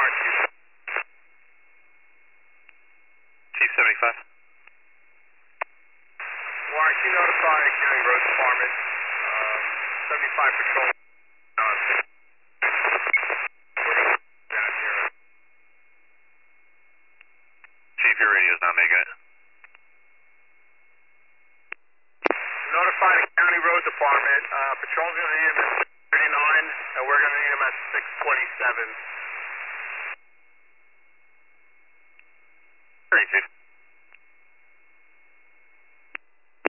Chief 75. Warren, can you notify County Road Department, 75 Patrol, down here. Chief, your radio's not making it. Notify the County Road Department, Patrol's going to need him at 39, and we're going to need him at 627.